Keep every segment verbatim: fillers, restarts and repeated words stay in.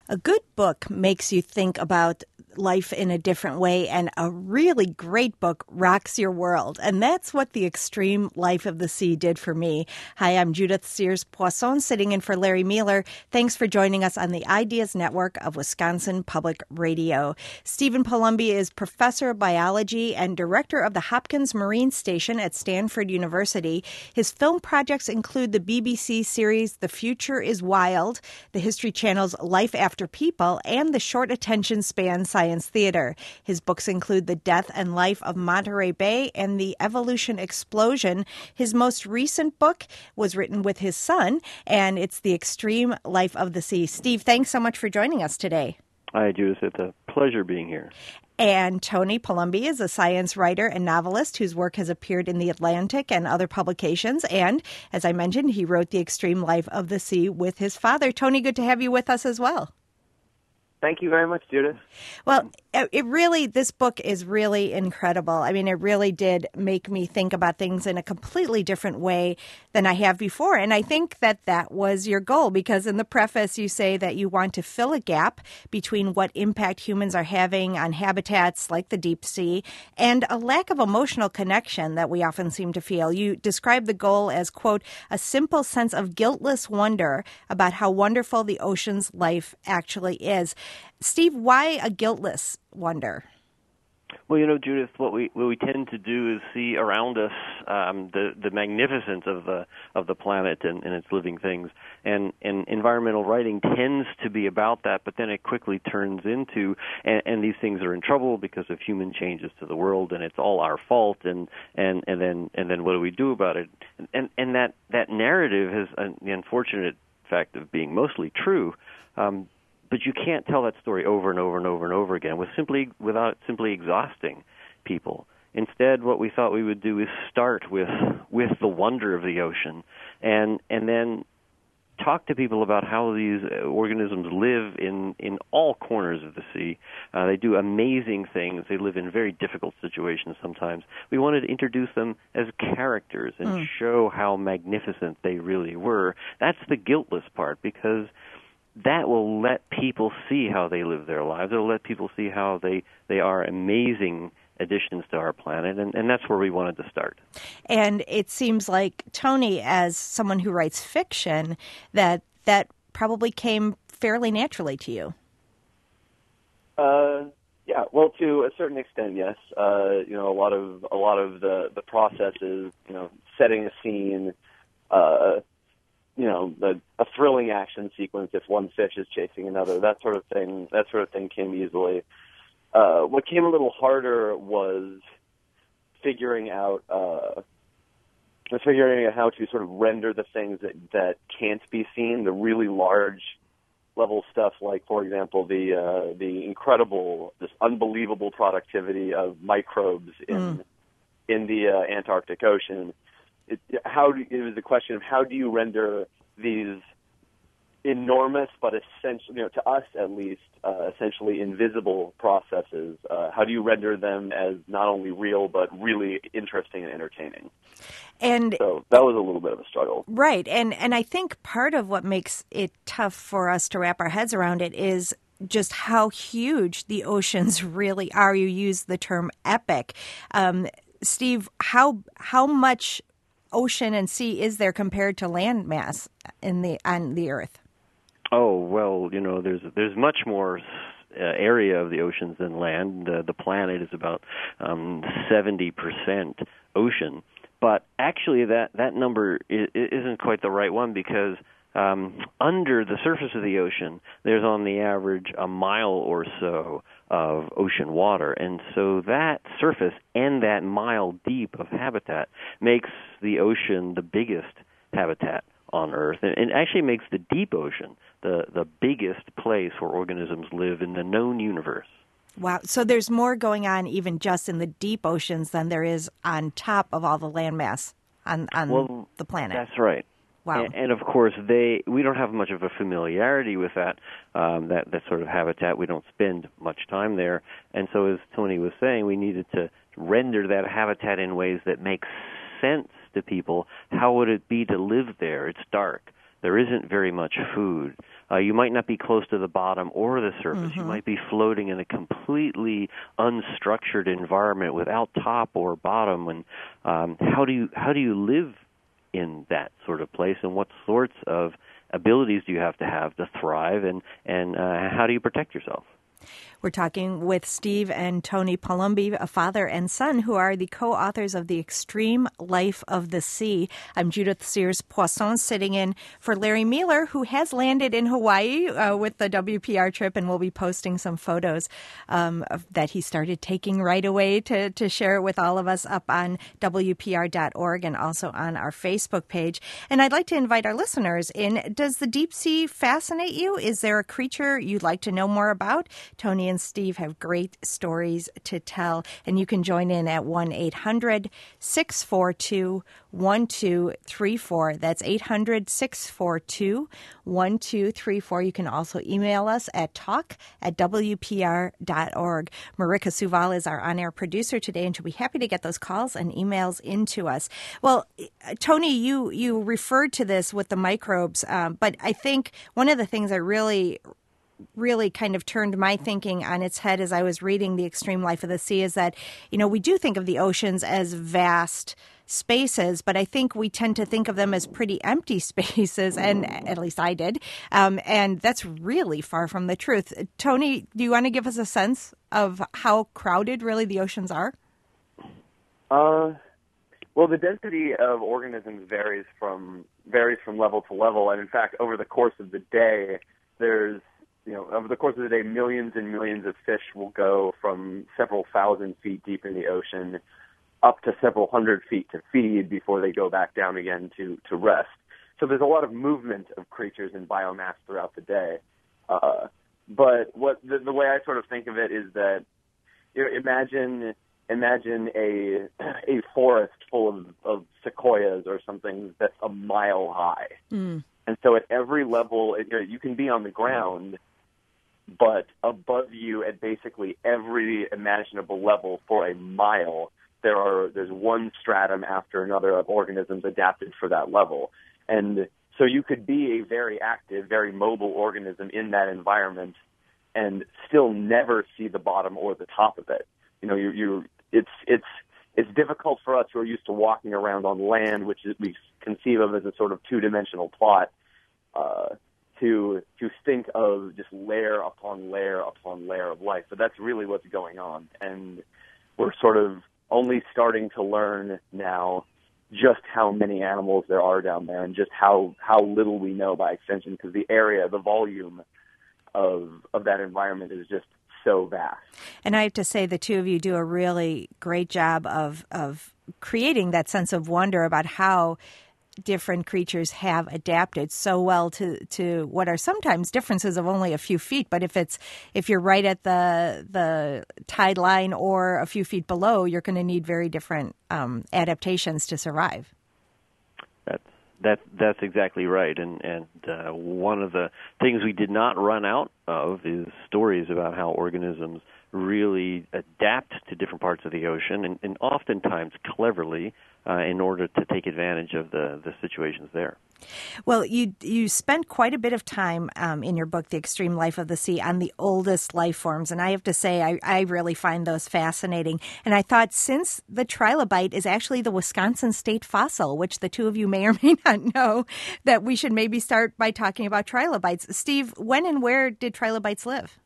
A good book makes you think about life in a different way, and a really great book rocks your world. And that's what The Extreme Life of the Sea did for me. Hi, I'm Judith Sears-Poisson, sitting in for Larry Mueller. Thanks for joining us on the Ideas Network of Wisconsin Public Radio. Stephen Palumbi is professor of biology and director of the Hopkins Marine Station at Stanford University. His film projects include the B B C series The Future is Wild, the History Channel's Life After People, and the short attention span Science Theater. His books include The Death and Life of Monterey Bay and The Evolution Explosion. His most recent book was written with his son, and it's The Extreme Life of the Sea. Steve, thanks so much for joining us today. Hi, Judith. It's a pleasure being here. And Tony Palumbi is a science writer and novelist whose work has appeared in The Atlantic and other publications. And, as I mentioned, he wrote The Extreme Life of the Sea with his father. Tony, good to have you with us as well. Thank you very much, Judith. Well, it really, this book is really incredible. I mean, it really did make me think about things in a completely different way than I have before. And I think that that was your goal, because in the preface, you say that you want to fill a gap between what impact humans are having on habitats like the deep sea and a lack of emotional connection that we often seem to feel. You describe the goal as, quote, a simple sense of guiltless wonder about how wonderful the ocean's life actually is. Steve, why a guiltless wonder? Well, you know, Judith, what we what we tend to do is see around us um, the the magnificence of the of the planet and, and its living things, and and environmental writing tends to be about that. But then it quickly turns into, and, and these things are in trouble because of human changes to the world, and it's all our fault. And and, and then and then what do we do about it? And and that that narrative has uh, the unfortunate fact of being mostly true. Um, But you can't tell that story over and over and over and over again with simply without simply exhausting people. Instead, what we thought we would do is start with with the wonder of the ocean, and and then talk to people about how these organisms live in, in all corners of the sea. Uh, they do amazing things. They live in very difficult situations sometimes. We wanted to introduce them as characters and mm. show how magnificent they really were. That's the guiltless part, because that will let people see how they live their lives. It will let people see how they, they are amazing additions to our planet, and, and that's where we wanted to start. And it seems like, Tony, as someone who writes fiction, that that probably came fairly naturally to you. Uh, yeah, well, to a certain extent, yes. Uh, you know, a lot of a lot of the the processes, you know, setting a scene. Uh, you know, the, a thrilling action sequence if one fish is chasing another, that sort of thing, that sort of thing came easily. Uh, what came a little harder was figuring out, uh, was figuring out how to sort of render the things that, that can't be seen, the really large level stuff, like, for example, the, uh, the incredible, this unbelievable productivity of microbes in, mm. in the uh, Antarctic Ocean. It, how do, it was a question of how do you render these enormous, but essentially, you know, to us at least, uh, essentially invisible processes. Uh, how do you render them as not only real but really interesting and entertaining? And so that was a little bit of a struggle, right? And and I think part of what makes it tough for us to wrap our heads around it is just how huge the oceans really are. You use the term epic, um, Steve. How how much ocean and sea is there compared to land mass in the on the Earth? Oh, well, you know, there's there's much more uh, area of the oceans than land. Uh, the planet is about um, seventy percent ocean, but actually that that number is, isn't quite the right one, because um, under the surface of the ocean, there's on the average a mile or so of ocean water. And so that surface and that mile deep of habitat makes the ocean the biggest habitat on Earth. And it actually makes the deep ocean the, the biggest place where organisms live in the known universe. Wow. So there's more going on even just in the deep oceans than there is on top of all the landmass on, on well, the planet. That's right. Wow. And, and of course, they we don't have much of a familiarity with that, um, that that sort of habitat. We don't spend much time there. And so, as Tony was saying, we needed to render that habitat in ways that make sense to people. How would it be to live there? It's dark. There isn't very much food. uh, you might not be close to the bottom or the surface. Mm-hmm. You might be floating in a completely unstructured environment without top or bottom. And um, how do you how do you live in that sort of place, and what sorts of abilities do you have to have to thrive, and and uh, how do you protect yourself? We're talking with Steve and Tony Palumbi, a father and son, who are the co-authors of The Extreme Life of the Sea. I'm Judith Sears Poisson, sitting in for Larry Mueller, who has landed in Hawaii uh, with the W P R trip, and we'll be posting some photos um, of, that he started taking right away to, to share it with all of us up on W P R dot org and also on our Facebook page. And I'd like to invite our listeners in. Does the deep sea fascinate you? Is there a creature you'd like to know more about? Tony and Steve have great stories to tell, and you can join in at one eight hundred six four two one two three four. That's eight hundred six four two one two three four. You can also email us at talk at W P R dot org. Marika Suval is our on-air producer today, and she'll be happy to get those calls and emails into us. Well, Tony, you, you referred to this with the microbes, um, but I think one of the things I really really kind of turned my thinking on its head as I was reading The Extreme Life of the Sea is that, you know, we do think of the oceans as vast spaces, but I think we tend to think of them as pretty empty spaces, and at least I did. Um, and that's really far from the truth. Tony, do you want to give us a sense of how crowded really the oceans are? Uh, well, the density of organisms varies from varies from level to level, and in fact, over the course of the day, there's You know, over the course of the day, millions and millions of fish will go from several thousand feet deep in the ocean up to several hundred feet to feed before they go back down again to, to rest. So there's a lot of movement of creatures and biomass throughout the day. Uh, but what the, the way I sort of think of it is that, you know, imagine imagine a a forest full of, of sequoias or something that's a mile high. Mm. And so at every level, you know, you can be on the ground, but above you at basically every imaginable level for a mile, there are there's one stratum after another of organisms adapted for that level. And so you could be a very active, very mobile organism in that environment and still never see the bottom or the top of it. You know, you you it's it's it's difficult for us who are used to walking around on land, which is, we conceive of as a sort of two-dimensional plot, uh, to to think of just layer upon layer upon layer of life. But that's really what's going on. And we're sort of only starting to learn now just how many animals there are down there and just how, how little we know by extension, because the area, the volume of of that environment is just so vast. And I have to say the two of you do a really great job of of creating that sense of wonder about how different creatures have adapted so well to, to what are sometimes differences of only a few feet. But if it's if you're right at the the tide line or a few feet below, you're going to need very different um, adaptations to survive. That's that that's exactly right. And and uh, one of the things we did not run out of is stories about how organisms really adapt to different parts of the ocean, and, and oftentimes cleverly, uh, in order to take advantage of the, the situations there. Well, you you spent quite a bit of time um, in your book, The Extreme Life of the Sea, on the oldest life forms. And I have to say, I, I really find those fascinating. And I thought, since the trilobite is actually the Wisconsin state fossil, which the two of you may or may not know, that we should maybe start by talking about trilobites. Steve, when and where did trilobites live?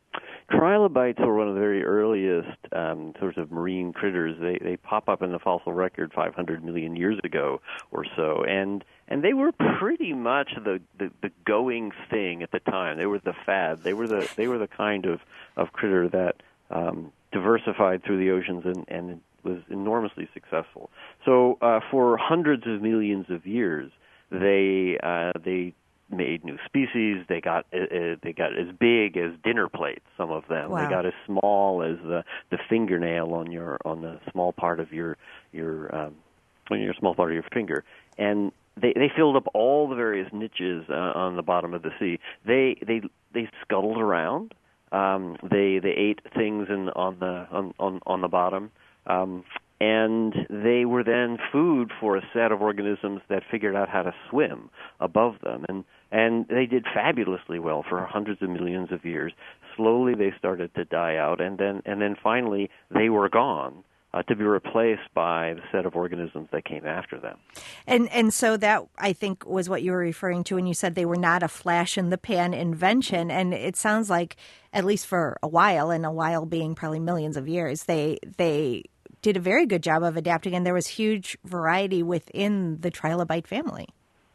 Trilobites were one of the very earliest um, sorts of marine critters. They they pop up in the fossil record five hundred million years ago or so, and and they were pretty much the, the, the going thing at the time. They were the fad. They were the they were the kind of, of critter that um, diversified through the oceans and, and was enormously successful. So uh, for hundreds of millions of years, they uh, they made new species. They got uh, they got as big as dinner plates. Some of them. Wow. They got as small as the, the fingernail on your on the small part of your your um, on your small part of your finger. And they they filled up all the various niches uh, on the bottom of the sea. They they they scuttled around. Um, they they ate things in on the on on, on the bottom. Um, And they were then food for a set of organisms that figured out how to swim above them. And And they did fabulously well for hundreds of millions of years. Slowly they started to die out, and then and then finally they were gone, uh, to be replaced by the set of organisms that came after them. And and so that, I think, was what you were referring to when you said they were not a flash-in-the-pan invention. And it sounds like, at least for a while, and a while being probably millions of years, they they did a very good job of adapting, and there was huge variety within the trilobite family.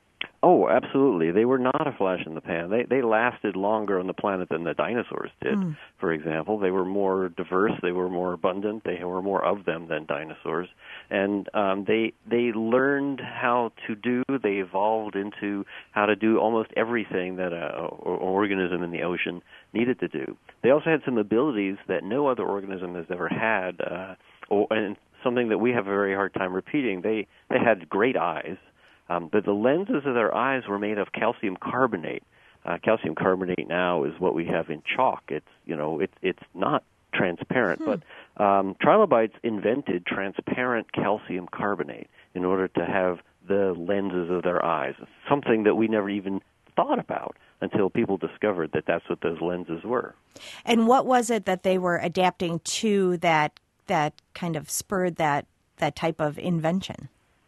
Oh, absolutely. They were not a flash in the pan. They they lasted longer on the planet than the dinosaurs did, mm. for example. They were more diverse. They were more abundant. They were more of them than dinosaurs. And um, they they learned how to do, they evolved into how to do almost everything that an organism in the ocean needed to do. They also had some abilities that no other organism has ever had, uh, or, and something that we have a very hard time repeating. They, they had great eyes. Um, but the lenses of their eyes were made of calcium carbonate. Uh, calcium carbonate now is what we have in chalk. It's you know it's it's not transparent, hmm. but um, trilobites invented transparent calcium carbonate in order to have the lenses of their eyes. Something that we never even thought about until people discovered that that's what those lenses were. And what was it that they were adapting to that that kind of spurred that that type of invention?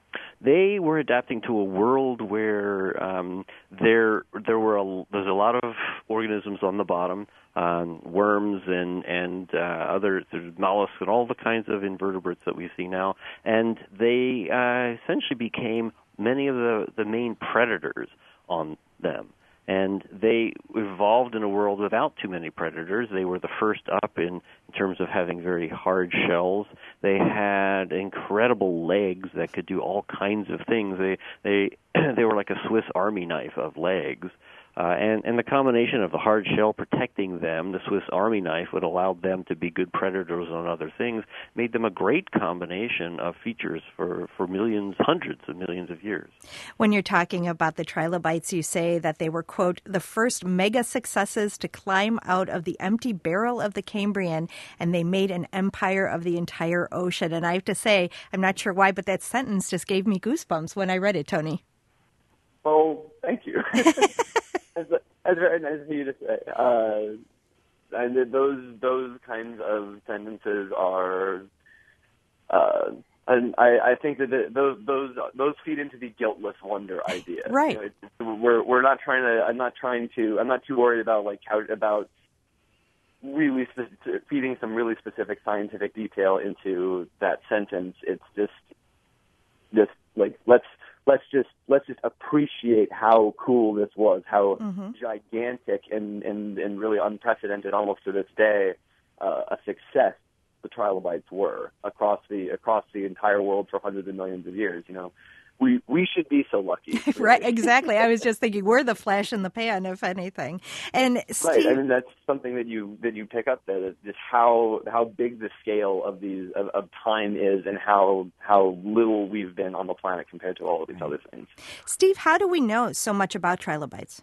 They were adapting to a world where um, there there were a, there's a lot of organisms on the bottom, um, worms and and uh, other mollusks and all the kinds of invertebrates that we see now, and they uh, essentially became many of the, the main predators on them. And they evolved in a world without too many predators. They were the first up in, in terms of having very hard shells. They had incredible legs that could do all kinds of things. They they they were like a Swiss Army knife of legs. Uh, and, and the combination of the hard shell protecting them, the Swiss Army knife, would allow them to be good predators on other things, made them a great combination of features for, for millions, hundreds of millions of years. When you're talking about the trilobites, you say that they were, quote, the first mega successes to climb out of the empty barrel of the Cambrian, and they made an empire of the entire ocean. And I have to say, I'm not sure why, but that sentence just gave me goosebumps when I read it, Tony. Well, thank you. That's, that's very nice of you to say. Uh, and those those kinds of sentences are, uh, and I, I think that the, those those those feed into the guiltless wonder idea. Right. You know, it's, we're we're not trying to. I'm not trying to. I'm not too worried about like how about really spe- feeding some really specific scientific detail into that sentence. It's just just like let's. Let's just let's just appreciate how cool this was, how mm-hmm. gigantic and, and, and really unprecedented, almost to this day, uh, a success the trilobites were across the across the entire world for hundreds of millions of years. You know, we we should be so lucky. Really. Right, exactly. I was just thinking we're the flash in the pan, if anything. And Steve, right, I mean that's something that you that you pick up there. Just how how big the scale of these of, of time is, and how how little we've been on the planet compared to all of these other things. Steve, how do we know so much about trilobites?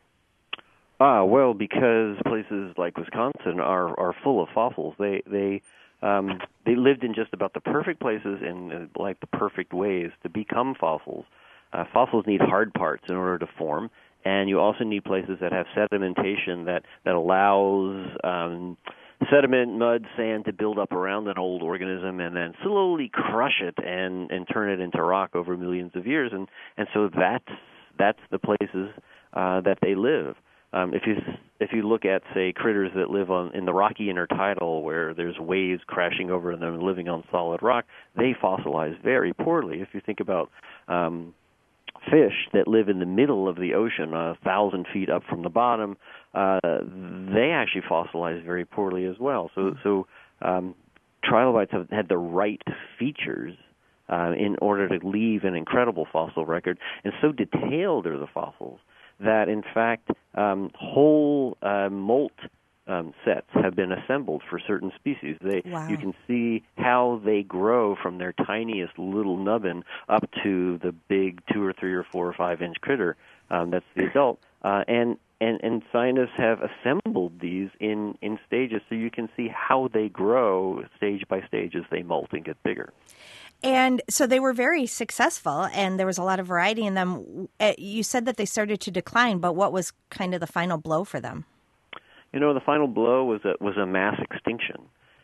Ah, well, because places like Wisconsin are are full of fossils. They they. Um, they lived in just about the perfect places and uh, like the perfect ways to become fossils. Uh, fossils need hard parts in order to form, and you also need places that have sedimentation that, that allows um, sediment, mud, sand to build up around an old organism and then slowly crush it and, and turn it into rock over millions of years. And, and so that's, that's the places uh, that they live. Um, if you if you look at, say, critters that live on in the rocky intertidal where there's waves crashing over them living on solid rock, they fossilize very poorly. If you think about um, fish that live in the middle of the ocean, a thousand feet up from the bottom, uh, they actually fossilize very poorly as well. So, so um, trilobites have had the right features uh, in order to leave an incredible fossil record, and so detailed are the fossils that, in fact, um, whole uh, molt um, sets have been assembled for certain species. They, wow. You can see how they grow from their tiniest little nubbin up to the big two or three or four or five inch critter um, that's the adult. Uh, and, and, and scientists have assembled these in, in stages so you can see how they grow stage by stage as they molt and get bigger. And so they were very successful, and there was a lot of variety in them. Uh, You said that they started to decline, but what was kind of the final blow for them? You know, the final blow was a was a mass extinction,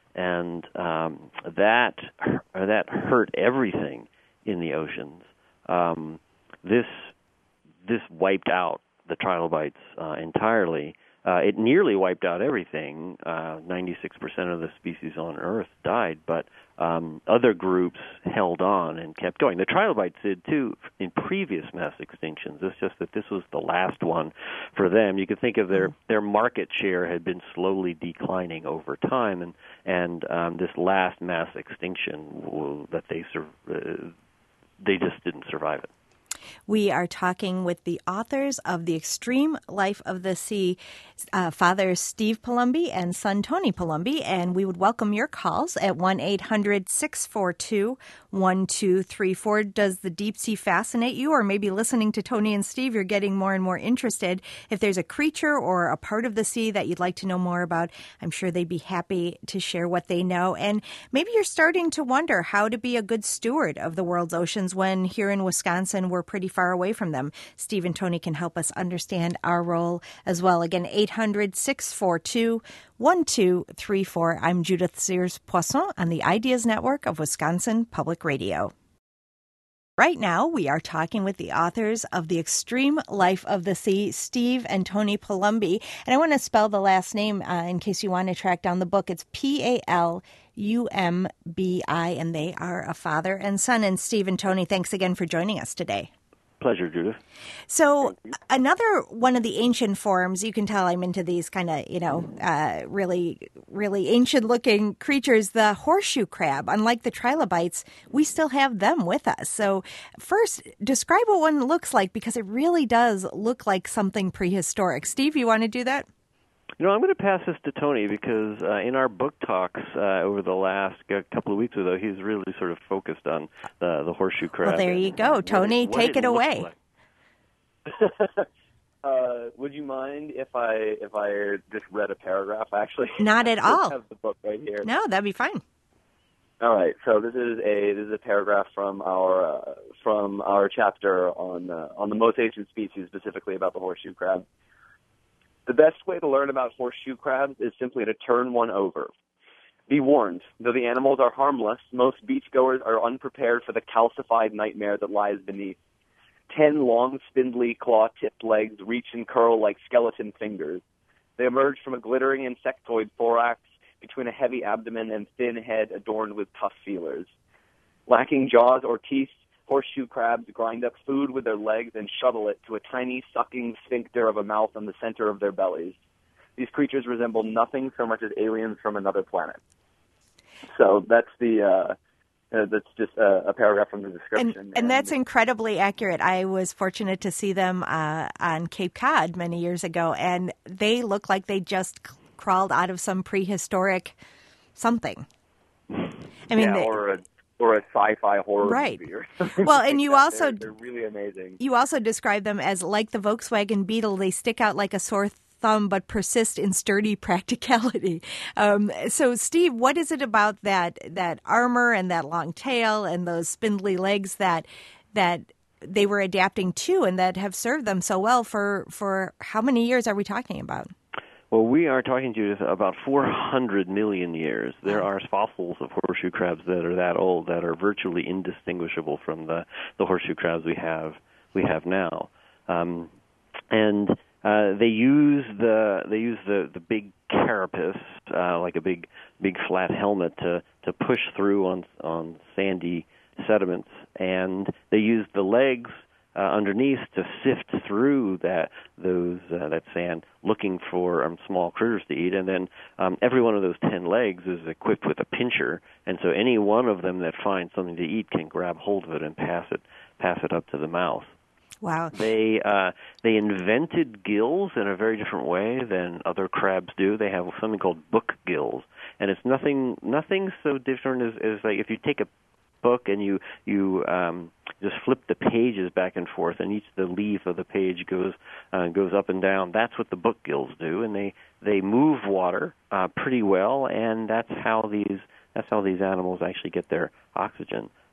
and um, that that hurt everything in the oceans. Um, this this wiped out the trilobites uh, entirely. Uh, it nearly wiped out everything. Uh, ninety-six percent of the species on Earth died, but um, other groups held on and kept going. The trilobites did, too, in previous mass extinctions. It's just that this was the last one for them. You could think of their, their market share had been slowly declining over time, and, and um, this last mass extinction that they sur- uh, they just didn't survive it. We are talking with the authors of The Extreme Life of the Sea, uh, Father Steve Palumbi and son Tony Palumbi, and we would welcome your calls at one eight hundred six four two one two three four. Does the deep sea fascinate you, or maybe listening to Tony and Steve, you're getting more and more interested? If there's a creature or a part of the sea that you'd like to know more about, I'm sure they'd be happy to share what they know. And maybe you're starting to wonder how to be a good steward of the world's oceans when here in Wisconsin we're pretty far away from them. Steve and Tony can help us understand our role as well. Again, eight hundred six four two one two three four. I'm Judith Sears-Poisson on the Ideas Network of Wisconsin Public Radio. Right now, we are talking with the authors of The Extreme Life of the Sea, Steve and Tony Palumbi. And I want to spell the last name uh, in case you want to track down the book. It's P A L U M B I, and they are a father and son. And Steve and Tony, thanks again for joining us today. Pleasure, Judith. So another one of the ancient forms, you can tell I'm into these kind of, you know, uh, really, really ancient-looking creatures, the horseshoe crab. Unlike the trilobites, we still have them with us. So first, describe what one looks like, because it really does look like something prehistoric. Steve, you want to do that? You know, I'm going to pass this to Tony because uh, in our book talks uh, over the last uh, couple of weeks or so, he's really sort of focused on the, the horseshoe crab. Well, there you go. Tony, it, take it, it away. Like. uh, would you mind if I if I just read a paragraph? Actually, not at all. I have the book right here. No, that'd be fine. All right. So this is a this is a paragraph from our uh, from our chapter on uh, on the most ancient species, specifically about the horseshoe crab. The best way to learn about horseshoe crabs is simply to turn one over. Be warned, though the animals are harmless, most beachgoers are unprepared for the calcified nightmare that lies beneath. Ten long, spindly, claw-tipped legs reach and curl like skeleton fingers. They emerge from a glittering insectoid thorax between a heavy abdomen and thin head adorned with tough feelers. Lacking jaws or teeth, horseshoe crabs grind up food with their legs and shuttle it to a tiny sucking sphincter of a mouth on the center of their bellies. These creatures resemble nothing so much as aliens from another planet. So that's the uh, uh, that's just a, a paragraph from the description. And, and, and that's incredibly accurate. I was fortunate to see them uh, on Cape Cod many years ago, and they look like they just c- crawled out of some prehistoric something. I mean, yeah, they, or a or a sci-fi horror right. movie or something. Well, and like you that. also they're, they're really amazing. You also describe them as like the Volkswagen Beetle. They stick out like a sore thumb, but persist in sturdy practicality. Um, so, Steve, what is it about that that armor and that long tail and those spindly legs that that they were adapting to and that have served them so well for for how many years are we talking about? Well, we are talking to you about four hundred million years. There are fossils of horseshoe crabs that are that old that are virtually indistinguishable from the, the horseshoe crabs we have we have now. Um, and uh, they use the they use the, the big carapace, uh, like a big big flat helmet, to, to push through on on sandy sediments, and they use the legs Uh, underneath to sift through that those uh, that sand, looking for um, small critters to eat. And then um, every one of those ten legs is equipped with a pincher, and so any one of them that finds something to eat can grab hold of it and pass it pass it up to the mouth. Wow! They uh, they invented gills in a very different way than other crabs do. They have something called book gills, and it's nothing nothing so different as, as like if you take a book and you you um, just flip the pages back and forth, and each the leaf of the page goes uh, goes up and down. That's what the book gills do, and they they move water uh, pretty well, and that's how these that's how these animals actually get their oxygen.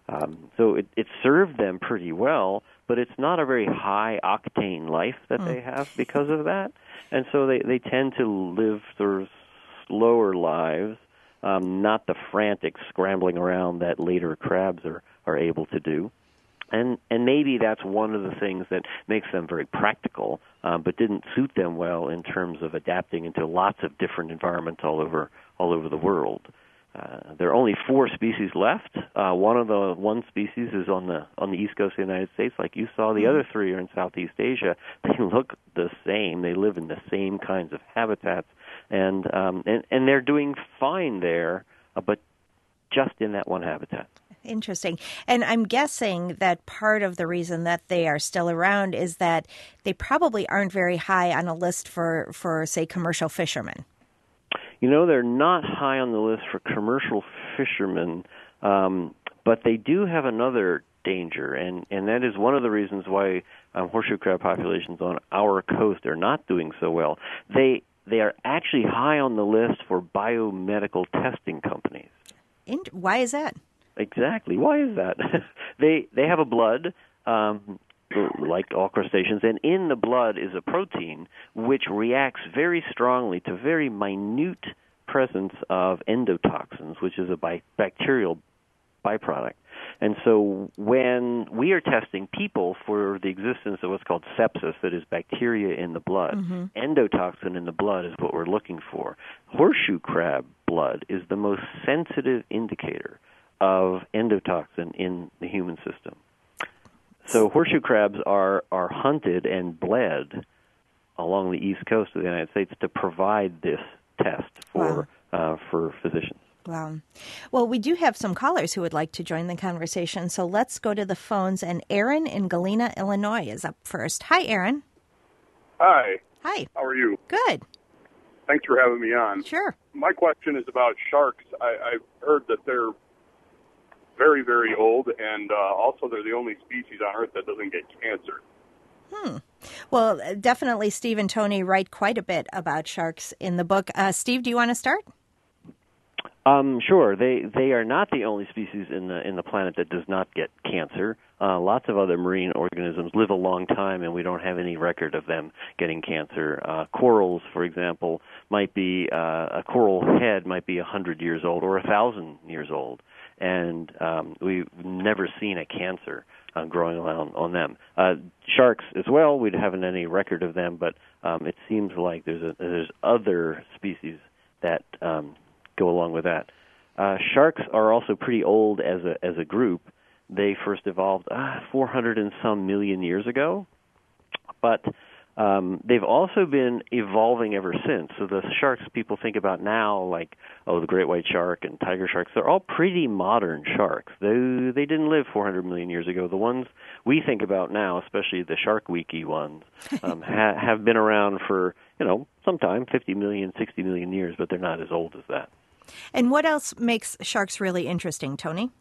Um, so it, it served them pretty well, but it's not a very high-octane life that mm. they have because of that. And so they, they tend to live sort of slower lives, um, not the frantic scrambling around that later crabs are, are able to do. And and maybe that's one of the things that makes them very practical, uh, but didn't suit them well in terms of adapting into lots of different environments all over all over the world. Uh, there are only four species left. Uh, one of the one species is on the on the east coast of the United States, like you saw. The other three are in Southeast Asia. They look the same. They live in the same kinds of habitats, and um, and, and they're doing fine there, uh, but just in that one habitat. Interesting. And I'm guessing that part of the reason that they are still around is that they probably aren't very high on a list for, for say, commercial fishermen. You know, they're not high on the list for commercial fishermen, um, but they do have another danger, and, and that is one of the reasons why um, horseshoe crab populations on our coast are not doing so well. They they are actually high on the list for biomedical testing companies. And why is that? Exactly. Why is that? they they have a blood, um, like all crustaceans, and in the blood is a protein which reacts very strongly to very minute presence of endotoxins, which is a bi- bacterial byproduct. And so when we are testing people for the existence of what's called sepsis, that is bacteria in the blood, mm-hmm. endotoxin in the blood is what we're looking for. Horseshoe crab blood is the most sensitive indicator of endotoxin in the human system. So horseshoe crabs are, are hunted and bled along the east coast of the United States to provide this test for wow. uh, for physicians. Wow. Well, we do have some callers who would like to join the conversation, so let's go to the phones. And Aaron in Galena, Illinois is up first. Hi, Aaron. Hi. Hi. How are you? Good. Thanks for having me on. Sure. My question is about sharks. I, I've heard that they're very, very old, and uh, also they're the only species on Earth that doesn't get cancer. Hmm. Well, definitely Steve and Tony write quite a bit about sharks in the book. Uh, Steve, do you want to start? Um, sure. They they are not the only species in the in the planet that does not get cancer. Uh, lots of other marine organisms live a long time, and we don't have any record of them getting cancer. Uh, corals, for example, might be uh, a coral head might be a hundred years old or a thousand years old. And um, we've never seen a cancer uh, growing around on them. Uh, sharks as well, we haven't any record of them, but um, it seems like there's a, there's other species that um, go along with that. Uh, sharks are also pretty old as a as a group. They first evolved uh, four hundred and some million years ago, but Um, they've also been evolving ever since. So the sharks people think about now, like, oh, the great white shark and tiger sharks, they're all pretty modern sharks. They they didn't live four hundred million years ago. The ones we think about now, especially the Shark Wiki ones, um, ha- have been around for, you know, sometime fifty million, sixty million years, but they're not as old as that. And what else makes sharks really interesting, Tony?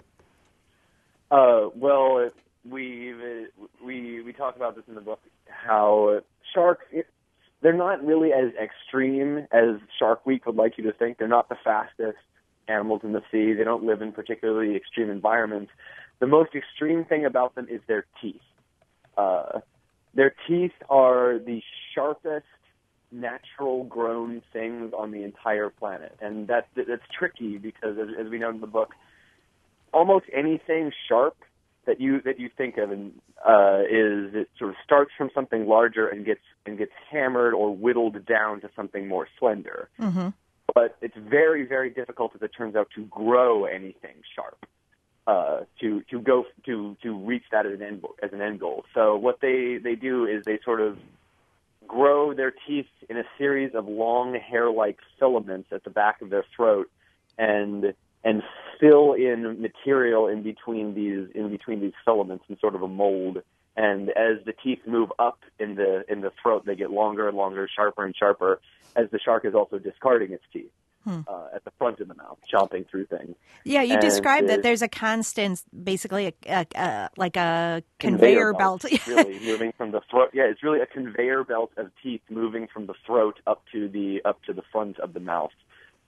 Uh, well, we we we talk about this in the book, how sharks, they're not really as extreme as Shark Week would like you to think. They're not the fastest animals in the sea. They don't live in particularly extreme environments. The most extreme thing about them is their teeth. Uh, their teeth are the sharpest natural-grown things on the entire planet. And that, that's tricky because, as, as we know in the book, almost anything sharp that you that you think of and uh, is it sort of starts from something larger and gets and gets hammered or whittled down to something more slender. Mm-hmm. But it's very very difficult, as it turns out, to grow anything sharp uh, to to go to to reach that as an end as an end goal. So what they they do is they sort of grow their teeth in a series of long hair-like filaments at the back of their throat, and and fill in material in between these in between these filaments in sort of a mold. And as the teeth move up in the in the throat, they get longer and longer, sharper and sharper, as the shark is also discarding its teeth hmm. uh, at the front of the mouth, chomping through things. Yeah, you and described it, that there's a constant, basically a, a, a like a conveyor, conveyor belt. belt. Really moving from the throat. Yeah, it's really a conveyor belt of teeth moving from the throat up to the up to the front of the mouth.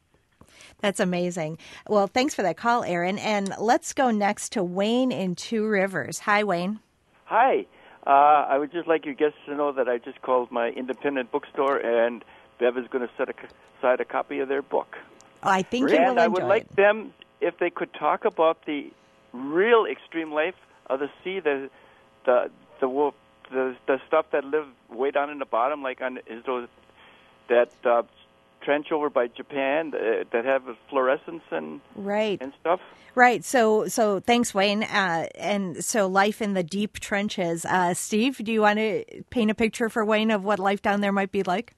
That's amazing. Well, thanks for that call, Aaron. And let's go next to Wayne in Two Rivers. Hi, Wayne. Hi. Uh, I would just like your guests to know that I just called my independent bookstore, and Bev is going to set aside a copy of their book. Oh, I think and you will I enjoy would like it. them, if they could talk about the real extreme life of the sea, the the the wolf, the, the stuff that live way down in the bottom, like on is those that uh, trench over by Japan uh, that have fluorescence and right. and stuff. Right. So, so thanks, Wayne. Uh, and so, life in the deep trenches. Uh, Steve, do you want to paint a picture for Wayne of what life down there might be like?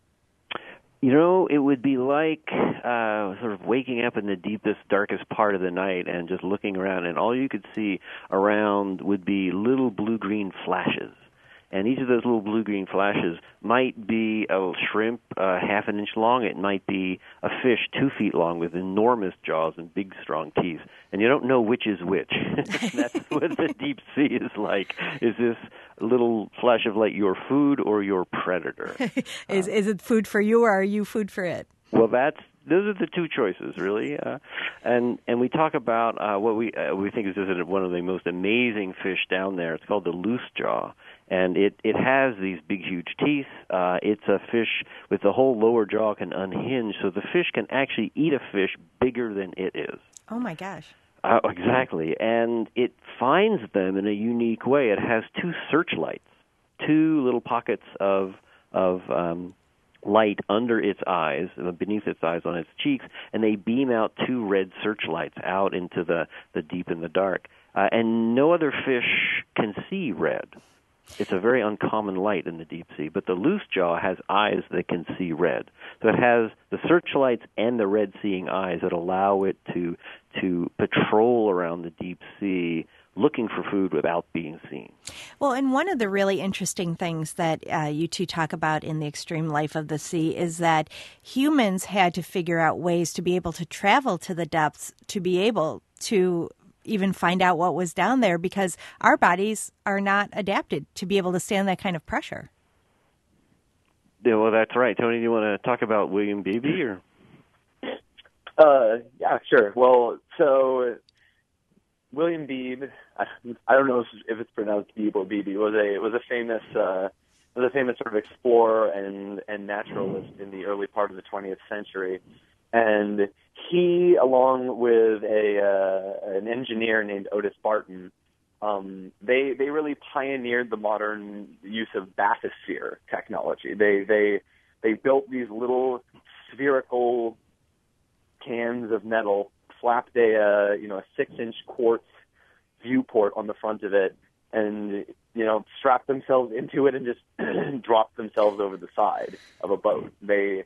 You know, it would be like uh, sort of waking up in the deepest, darkest part of the night and just looking around, and all you could see around would be little blue-green flashes. And each of those little blue-green flashes might be a shrimp uh, half an inch long. It might be a fish two feet long with enormous jaws and big, strong teeth. And you don't know which is which. That's what the deep sea is like. Is this little flash of light your food or your predator? is, is it food for you, or are you food for it? Well, that's those are the two choices, really. Uh, and and we talk about uh, what we uh, we think is just one of the most amazing fish down there. It's called the loose jaw. And it, it has these big, huge teeth. Uh, it's a fish with the whole lower jaw can unhinge, so the fish can actually eat a fish bigger than it is. Oh, my gosh. Uh, exactly. And it finds them in a unique way. It has two searchlights, two little pockets of of um, light under its eyes, beneath its eyes on its cheeks, and they beam out two red searchlights out into the, the deep and the dark. Uh, and no other fish can see red. It's a very uncommon light in the deep sea, but the loose jaw has eyes that can see red. So it has the searchlights and the red-seeing eyes that allow it to to patrol around the deep sea looking for food without being seen. Well, and one of the really interesting things that uh, you two talk about in The Extreme Life of the Sea is that humans had to figure out ways to be able to travel to the depths, to be able to even find out what was down there, because our bodies are not adapted to be able to stand that kind of pressure. Yeah, well, that's right. Tony, do you want to talk about William Beebe? Or? Uh, yeah, sure. Well, so William Beebe, I, I don't know if, if it's pronounced Beebe or Beebe, was a was a famous uh, was a famous sort of explorer and and naturalist in the early part of the twentieth century. And he, along with a uh, an engineer named Otis Barton, um, they they really pioneered the modern use of bathysphere technology. They they they built these little spherical cans of metal, slapped a uh, you know a six inch quartz viewport on the front of it, and you know strapped themselves into it and just dropped themselves over the side of a boat. They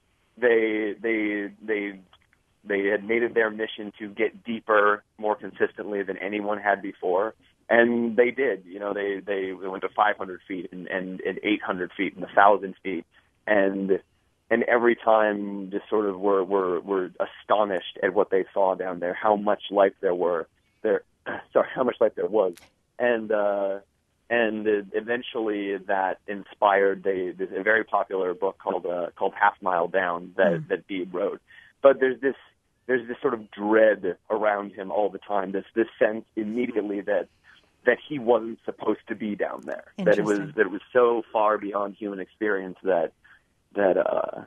They they they they had made it their mission to get deeper more consistently than anyone had before, and they did. You know, they they went to five hundred feet and, and, and eight hundred feet and one thousand feet, and and every time just sort of were were were astonished at what they saw down there, how much life there were there. Sorry, how much life there was, and. uh And eventually, that inspired the, the, a very popular book called uh, called Half Mile Down that mm. that Beebe wrote. But there's this there's this sort of dread around him all the time. This this sense immediately that that he wasn't supposed to be down there. That it was that it was so far beyond human experience that that uh,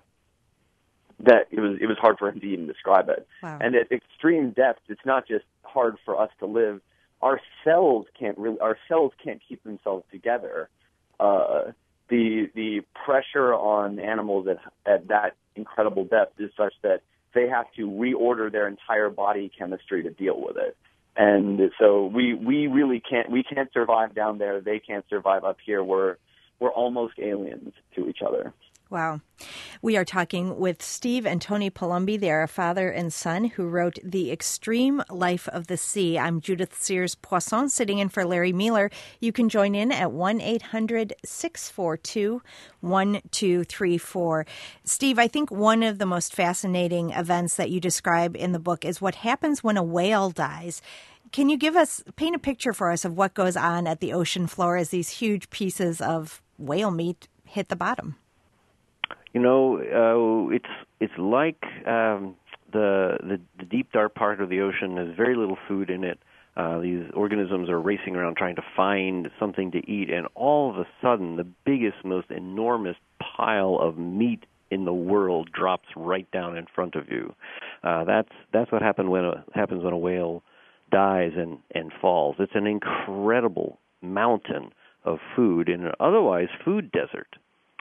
that it was it was hard for him to even describe it. Wow. And at extreme depths, it's not just hard for us to live. Our cells can't really. Our cells can't keep themselves together. Uh, the the pressure on animals at at that incredible depth is such that they have to reorder their entire body chemistry to deal with it. And so we we really can't we can't survive down there. They can't survive up here. We're we're almost aliens to each other. Wow. We are talking with Steve and Tony Palumbi. They are a father and son who wrote The Extreme Life of the Sea. I'm Judith Sears Poisson, sitting in for Larry Mueller. You can join in at one eight hundred six four two one two three four. Steve, I think one of the most fascinating events that you describe in the book is what happens when a whale dies. Can you give us, paint a picture for us of what goes on at the ocean floor as these huge pieces of whale meat hit the bottom? You know, uh, it's it's like um, the, the the deep dark part of the ocean has very little food in it. Uh, these organisms are racing around trying to find something to eat, and all of a sudden, the biggest, most enormous pile of meat in the world drops right down in front of you. Uh, that's that's what happened when a, happens when a whale dies and, and falls. It's an incredible mountain of food in an otherwise food desert.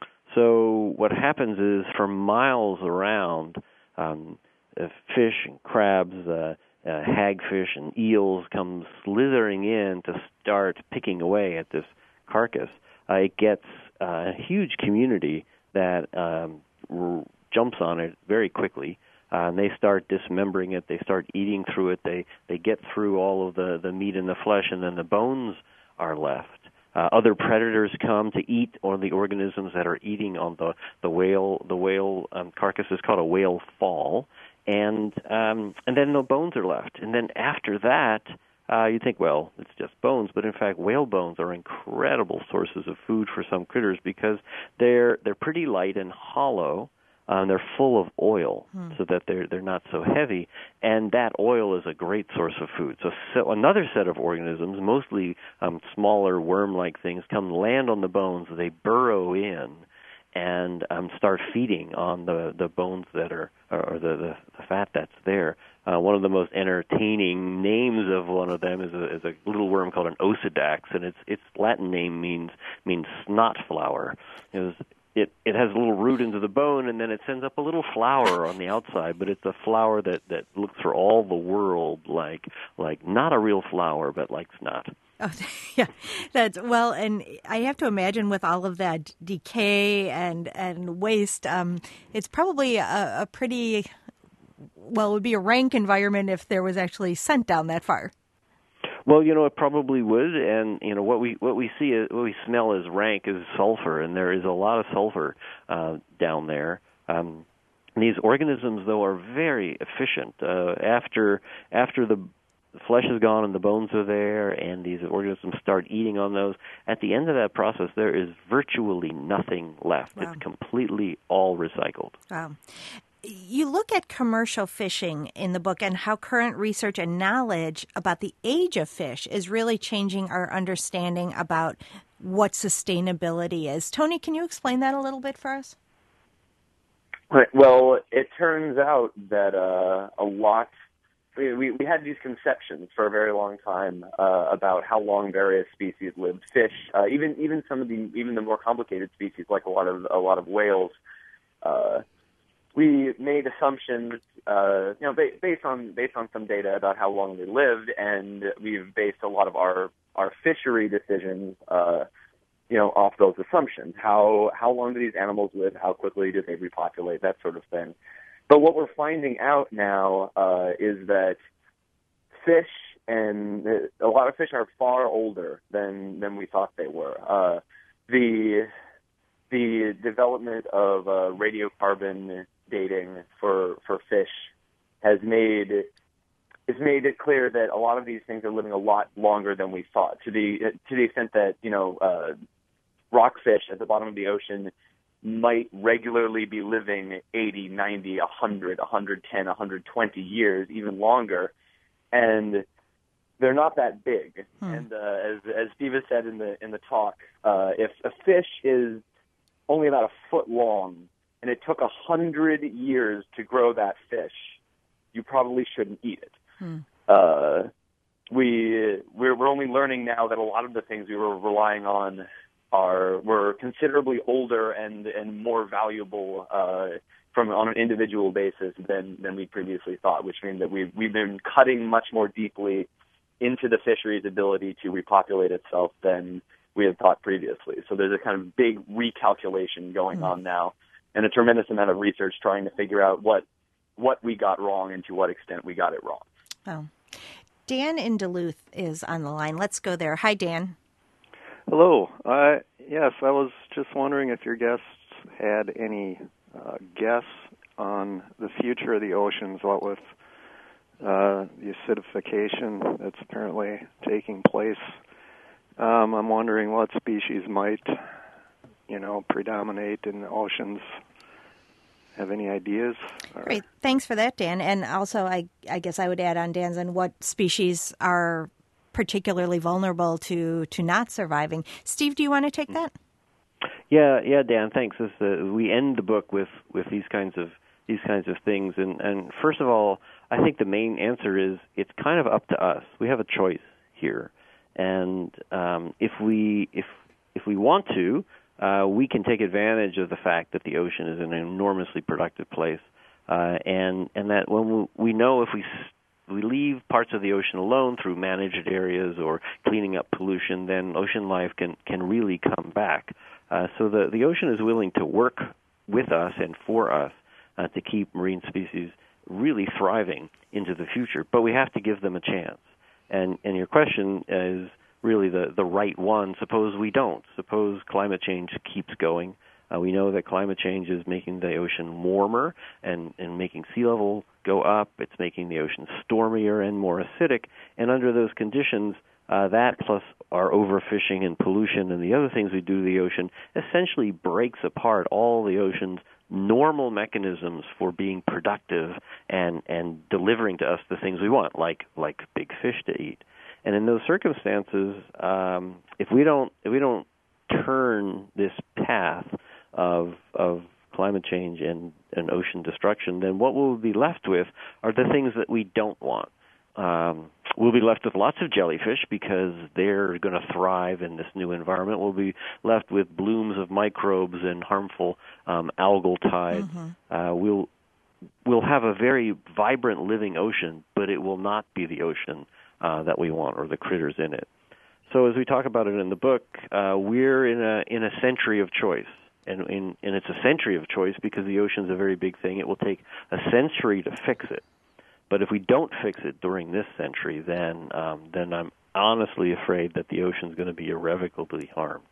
So what happens is, for miles around, um, uh, fish and crabs, uh, uh, hagfish and eels come slithering in to start picking away at this carcass. Uh, it gets uh, a huge community that um, r- jumps on it very quickly. Uh, and they start dismembering it. They start eating through it. They they get through all of the, the meat and the flesh, and then the bones are left. Uh, other predators come to eat on the organisms that are eating on the the whale. The whale um, carcass is called a whale fall, and um, and then the bones are left. And then after that, uh, you think, well, it's just bones, but in fact, whale bones are incredible sources of food for some critters because they're they're pretty light and hollow. Um, they're full of oil, hmm. so that they're they're not so heavy, and that oil is a great source of food. So, so another set of organisms, mostly um, smaller worm-like things, come land on the bones. They burrow in and um, start feeding on the, the bones that are or the, the, the fat that's there. Uh, one of the most entertaining names of one of them is a, is a little worm called an osedax, and its its Latin name means means snot flower. It was It it has a little root into the bone, and then it sends up a little flower on the outside. But it's a flower that, that looks for all the world like like not a real flower, but like snot. Oh, yeah, that's well, and I have to imagine with all of that decay and and waste, um, it's probably a, a pretty well, it would be a rank environment if there was actually scent down that far. Well, you know, it probably would, and you know what we what we see, what we smell as rank is sulfur, and there is a lot of sulfur uh, down there. Um, these organisms, though, are very efficient. Uh, after after the flesh is gone and the bones are there, and these organisms start eating on those, at the end of that process, there is virtually nothing left. Wow. It's completely all recycled. Wow. You look at commercial fishing in the book and how current research and knowledge about the age of fish is really changing our understanding about what sustainability is. Tony, can you explain that a little bit for us? Well, it turns out that uh, a lot, we, we had these conceptions for a very long time uh, about how long various species lived. Fish, uh, even even some of the even the more complicated species, like a lot of a lot of whales. Uh, We made assumptions, uh, you know, ba- based on based on some data about how long they lived, and we've based a lot of our our fishery decisions, uh, you know, off those assumptions. How how long do these animals live? How quickly do they repopulate? That sort of thing. But what we're finding out now uh, is that fish and a lot of fish are far older than than we thought they were. Uh, the the development of uh, radiocarbon dating for for fish has made has made it clear that a lot of these things are living a lot longer than we thought. To the to the extent that you know uh, rockfish at the bottom of the ocean might regularly be living eighty, ninety, one hundred, one hundred ten, one hundred twenty years, even longer, and they're not that big. Hmm. And uh, as as Steve has said in the in the talk, uh, if a fish is only about a foot long, and it took a hundred years to grow that fish, you probably shouldn't eat it. Hmm. Uh, we we're, we're only learning now that a lot of the things we were relying on are were considerably older and and more valuable uh, from on an individual basis than than we previously thought. Which means that we've we've been cutting much more deeply into the fishery's ability to repopulate itself than we had thought previously. So there's a kind of big recalculation going mm. on now, and a tremendous amount of research trying to figure out what what we got wrong and to what extent we got it wrong. Oh. Dan in Duluth is on the line. Let's go there. Hi, Dan. Hello. Uh, yes, I was just wondering if your guests had any uh, guess on the future of the oceans, what with uh, the acidification that's apparently taking place. Um, I'm wondering what species might, you know, predominate in the oceans have any ideas? Or... Great. Thanks for that, Dan. And also, I, I guess I would add on Dan's on what species are particularly vulnerable to, to not surviving. Steve, do you want to take that? Yeah, yeah, Dan. Thanks. This, uh, we end the book with, with these kinds of these kinds of things, and, and first of all, I think the main answer is it's kind of up to us. We have a choice here, and um, if we if if we want to, uh, we can take advantage of the fact that the ocean is an enormously productive place, uh, and and that when we, we know if we we leave parts of the ocean alone through managed areas or cleaning up pollution, then ocean life can can really come back. Uh, so the the ocean is willing to work with us and for us uh, to keep marine species really thriving into the future, but we have to give them a chance. And and your question is really the, the right one. Suppose we don't. Suppose climate change keeps going. Uh, we know that climate change is making the ocean warmer and, and making sea level go up. It's making the ocean stormier and more acidic. And under those conditions, uh, that plus our overfishing and pollution and the other things we do to the ocean essentially breaks apart all the ocean's normal mechanisms for being productive and, and delivering to us the things we want, like like big fish to eat. And in those circumstances, um, if we don't if we don't turn this path of of climate change and, and ocean destruction, then what we'll be left with are the things that we don't want. Um, we'll be left with lots of jellyfish because they're going to thrive in this new environment. We'll be left with blooms of microbes and harmful um, algal tides. Mm-hmm. Uh, we'll we'll have a very vibrant living ocean, but it will not be the ocean uh, that we want or the critters in it. So as we talk about it in the book, uh, we're in a in a century of choice. And, in, and it's a century of choice because the ocean's a very big thing. It will take a century to fix it. But if we don't fix it during this century, then um, then I'm honestly afraid that the ocean's going to be irrevocably harmed.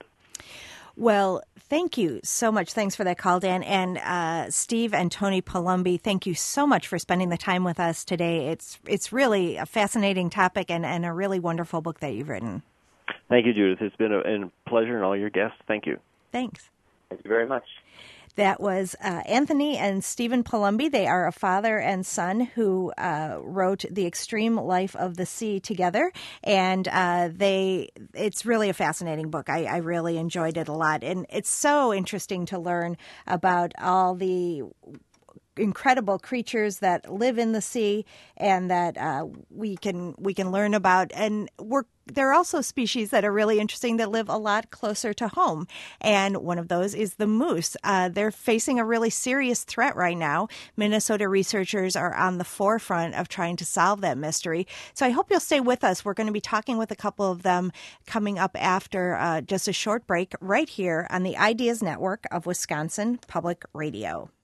Well, thank you so much. Thanks for that call, Dan. And uh, Steve and Tony Palumbi, thank you so much for spending the time with us today. It's it's really a fascinating topic and, and a really wonderful book that you've written. Thank you, Judith. It's been a, a pleasure, and all your guests. Thank you. Thanks. Thank you very much. That was uh, Anthony and Stephen Palumbi. They are a father and son who uh, wrote The Extreme Life of the Sea together, and uh, they it's really a fascinating book. I, I really enjoyed it a lot, and it's so interesting to learn about all the incredible creatures that live in the sea and that uh, we can we can learn about. And we're, there are also species that are really interesting that live a lot closer to home. And one of those is the moose. Uh, they're facing a really serious threat right now. Minnesota researchers are on the forefront of trying to solve that mystery. So I hope you'll stay with us. We're going to be talking with a couple of them coming up after uh, just a short break right here on the Ideas Network of Wisconsin Public Radio.